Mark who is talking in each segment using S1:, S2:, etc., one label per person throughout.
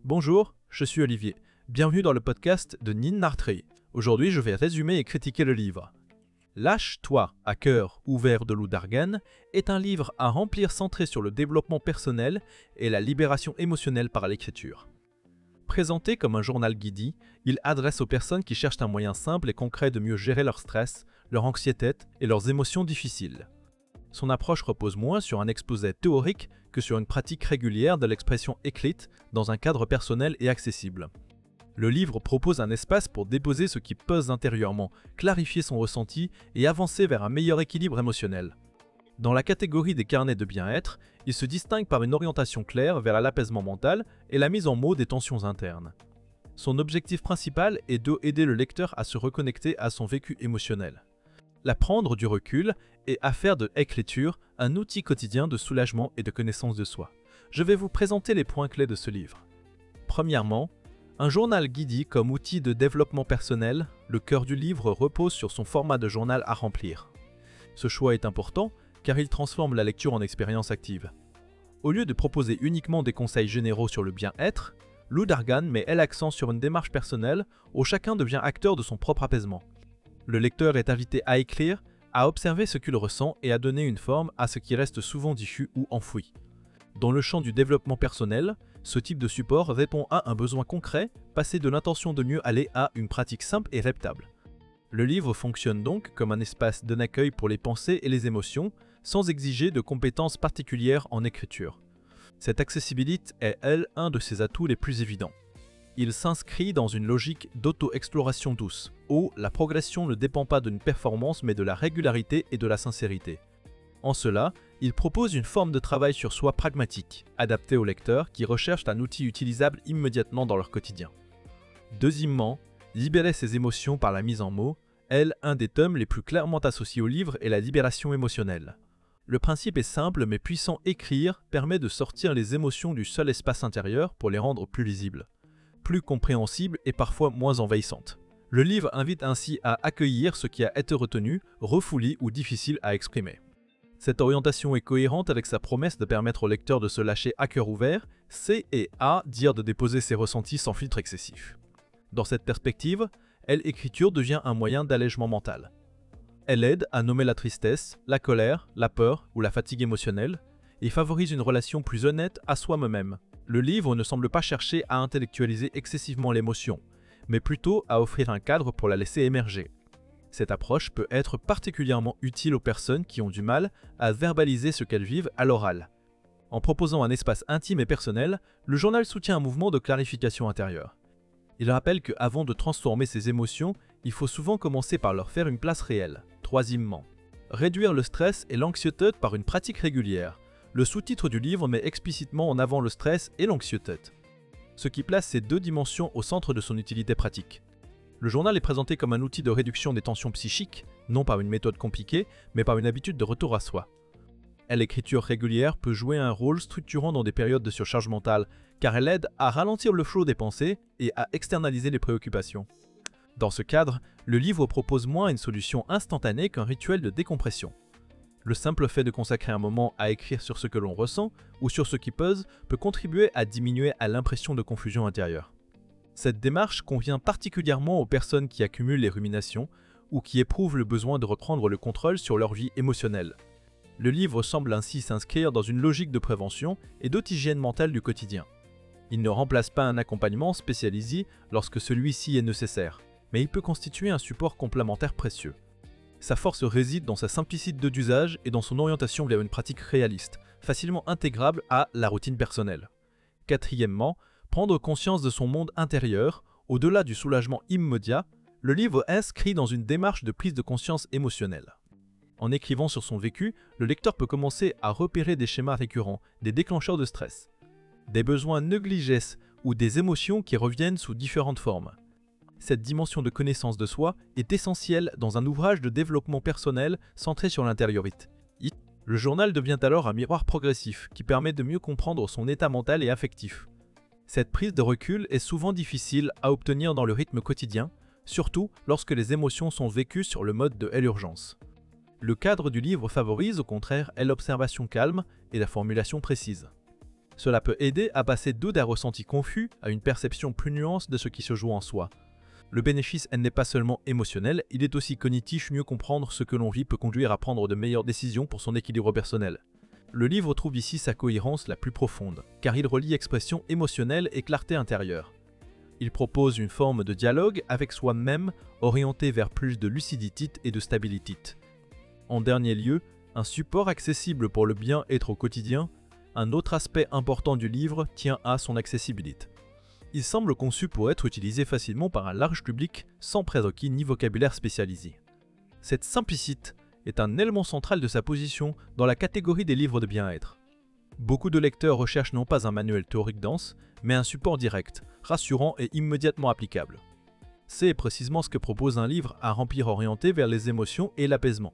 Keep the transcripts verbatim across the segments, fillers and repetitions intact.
S1: Bonjour, je suis Olivier. Bienvenue dans le podcast de Nin Nartrey. Aujourd'hui, je vais résumer et critiquer le livre. Lâche-toi à cœur ouvert de Lou Dargan est un livre à remplir centré sur le développement personnel et la libération émotionnelle par l'écriture. Présenté comme un journal guidi, il adresse aux personnes qui cherchent un moyen simple et concret de mieux gérer leur stress, leur anxiété et leurs émotions difficiles. Son approche repose moins sur un exposé théorique que sur une pratique régulière de l'expression écrite dans un cadre personnel et accessible. Le livre propose un espace pour déposer ce qui pèse intérieurement, clarifier son ressenti et avancer vers un meilleur équilibre émotionnel. Dans la catégorie des carnets de bien-être, il se distingue par une orientation claire vers l'apaisement mental et la mise en mots des tensions internes. Son objectif principal est d'aider le lecteur à se reconnecter à son vécu émotionnel. La prendre du recul et à faire de l'écriture un outil quotidien de soulagement et de connaissance de soi. Je vais vous présenter les points clés de ce livre. Premièrement, un journal guidi comme outil de développement personnel, le cœur du livre repose sur son format de journal à remplir. Ce choix est important car il transforme la lecture en expérience active. Au lieu de proposer uniquement des conseils généraux sur le bien-être, Lou Dargan met l'accent sur une démarche personnelle où chacun devient acteur de son propre apaisement. Le lecteur est invité à écrire, à observer ce qu'il ressent et à donner une forme à ce qui reste souvent diffus ou enfoui. Dans le champ du développement personnel, ce type de support répond à un besoin concret, passer de l'intention de mieux aller à une pratique simple et répétable. Le livre fonctionne donc comme un espace d'un accueil pour les pensées et les émotions, sans exiger de compétences particulières en écriture. Cette accessibilité est, elle, un de ses atouts les plus évidents. Il s'inscrit dans une logique d'auto-exploration douce, où la progression ne dépend pas d'une performance mais de la régularité et de la sincérité. En cela, il propose une forme de travail sur soi pragmatique, adaptée aux lecteurs qui recherchent un outil utilisable immédiatement dans leur quotidien. Deuxièmement, libérer ses émotions par la mise en mots, elle, un des thèmes les plus clairement associés au livre est la libération émotionnelle. Le principe est simple mais puissant. Écrire permet de sortir les émotions du seul espace intérieur pour les rendre plus lisibles, plus compréhensibles et parfois moins envahissantes. Le livre invite ainsi à accueillir ce qui a été retenu, refoulé ou difficile à exprimer. Cette orientation est cohérente avec sa promesse de permettre au lecteur de se lâcher à cœur ouvert, c'est et à dire de déposer ses ressentis sans filtre excessif. Dans cette perspective, l'écriture devient un moyen d'allègement mental. Elle aide à nommer la tristesse, la colère, la peur ou la fatigue émotionnelle et favorise une relation plus honnête à soi-même. Le livre ne semble pas chercher à intellectualiser excessivement l'émotion, mais plutôt à offrir un cadre pour la laisser émerger. Cette approche peut être particulièrement utile aux personnes qui ont du mal à verbaliser ce qu'elles vivent à l'oral. En proposant un espace intime et personnel, le journal soutient un mouvement de clarification intérieure. Il rappelle qu'avant de transformer ses émotions, il faut souvent commencer par leur faire une place réelle. Troisièmement, réduire le stress et l'anxiété par une pratique régulière. Le sous-titre du livre met explicitement en avant le stress et l'anxiété, ce qui place ces deux dimensions au centre de son utilité pratique. Le journal est présenté comme un outil de réduction des tensions psychiques, non par une méthode compliquée, mais par une habitude de retour à soi. L'écriture régulière peut jouer un rôle structurant dans des périodes de surcharge mentale, car elle aide à ralentir le flot des pensées et à externaliser les préoccupations. Dans ce cadre, le livre propose moins une solution instantanée qu'un rituel de décompression. Le simple fait de consacrer un moment à écrire sur ce que l'on ressent ou sur ce qui pèse peut contribuer à diminuer à l'impression de confusion intérieure. Cette démarche convient particulièrement aux personnes qui accumulent les ruminations ou qui éprouvent le besoin de reprendre le contrôle sur leur vie émotionnelle. Le livre semble ainsi s'inscrire dans une logique de prévention et d'hygiène mentale du quotidien. Il ne remplace pas un accompagnement spécialisé lorsque celui-ci est nécessaire, mais il peut constituer un support complémentaire précieux. Sa force réside dans sa simplicité d'usage et dans son orientation vers une pratique réaliste, facilement intégrable à la routine personnelle. Quatrièmement, prendre conscience de son monde intérieur, au-delà du soulagement immédiat, le livre inscrit dans une démarche de prise de conscience émotionnelle. En écrivant sur son vécu, le lecteur peut commencer à repérer des schémas récurrents, des déclencheurs de stress, des besoins négligés ou des émotions qui reviennent sous différentes formes. Cette dimension de connaissance de soi est essentielle dans un ouvrage de développement personnel centré sur l'intériorité. Le journal devient alors un miroir progressif qui permet de mieux comprendre son état mental et affectif. Cette prise de recul est souvent difficile à obtenir dans le rythme quotidien, surtout lorsque les émotions sont vécues sur le mode de l'urgence. Le cadre du livre favorise au contraire l'observation calme et la formulation précise. Cela peut aider à passer d'eux d'un ressenti confus à une perception plus nuancée de ce qui se joue en soi. Le bénéfice n'est pas seulement émotionnel, il est aussi cognitif. Mieux comprendre ce que l'on vit peut conduire à prendre de meilleures décisions pour son équilibre personnel. Le livre trouve ici sa cohérence la plus profonde, car il relie expression émotionnelle et clarté intérieure. Il propose une forme de dialogue avec soi-même orientée vers plus de lucidité et de stabilité. En dernier lieu, un support accessible pour le bien-être au quotidien. Un autre aspect important du livre tient à son accessibilité. Il semble conçu pour être utilisé facilement par un large public sans prérequis ni vocabulaire spécialisé. Cette simplicité est un élément central de sa position dans la catégorie des livres de bien-être. Beaucoup de lecteurs recherchent non pas un manuel théorique dense, mais un support direct, rassurant et immédiatement applicable. C'est précisément ce que propose un livre à remplir orienté vers les émotions et l'apaisement.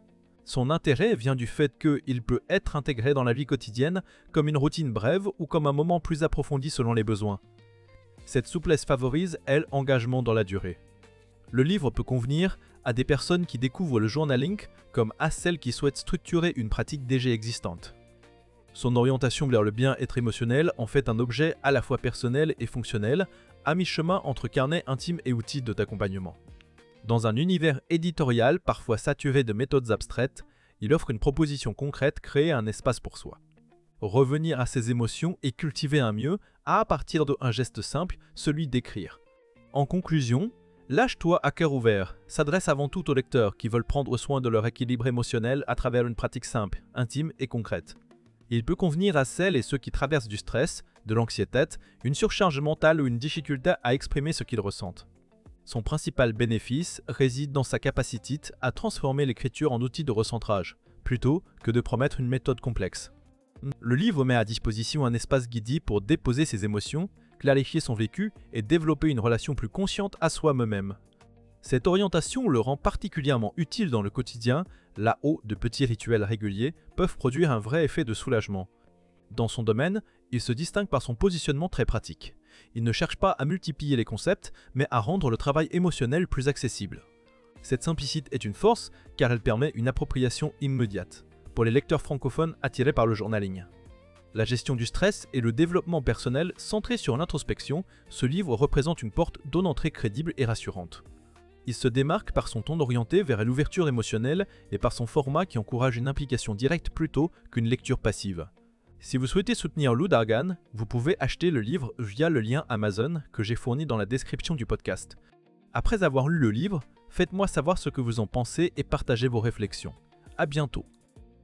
S1: Son intérêt vient du fait qu'il peut être intégré dans la vie quotidienne comme une routine brève ou comme un moment plus approfondi selon les besoins. Cette souplesse favorise, elle, l'engagement dans la durée. Le livre peut convenir à des personnes qui découvrent le journaling comme à celles qui souhaitent structurer une pratique déjà existante. Son orientation vers le bien-être émotionnel en fait un objet à la fois personnel et fonctionnel, à mi-chemin entre carnet intime et outils d'accompagnement. Dans un univers éditorial parfois saturé de méthodes abstraites, il offre une proposition concrète, créer un espace pour soi. Revenir à ses émotions et cultiver un mieux à partir d'un geste simple, celui d'écrire. En conclusion, Lâche-toi à cœur ouvert s'adresse avant tout aux lecteurs qui veulent prendre soin de leur équilibre émotionnel à travers une pratique simple, intime et concrète. Il peut convenir à celles et ceux qui traversent du stress, de l'anxiété, une surcharge mentale ou une difficulté à exprimer ce qu'ils ressentent. Son principal bénéfice réside dans sa capacité à transformer l'écriture en outil de recentrage, plutôt que de promettre une méthode complexe. Le livre met à disposition un espace guidé pour déposer ses émotions, clarifier son vécu et développer une relation plus consciente à soi-même. Cette orientation le rend particulièrement utile dans le quotidien, là où de petits rituels réguliers peuvent produire un vrai effet de soulagement. Dans son domaine, il se distingue par son positionnement très pratique. Il ne cherche pas à multiplier les concepts, mais à rendre le travail émotionnel plus accessible. Cette simplicité est une force car elle permet une appropriation immédiate pour les lecteurs francophones attirés par le journaling. La gestion du stress et le développement personnel centré sur l'introspection, ce livre représente une porte d'entrée crédible et rassurante. Il se démarque par son ton orienté vers l'ouverture émotionnelle et par son format qui encourage une implication directe plutôt qu'une lecture passive. Si vous souhaitez soutenir Lou Dargan, vous pouvez acheter le livre via le lien Amazon que j'ai fourni dans la description du podcast. Après avoir lu le livre, faites-moi savoir ce que vous en pensez et partagez vos réflexions. À bientôt.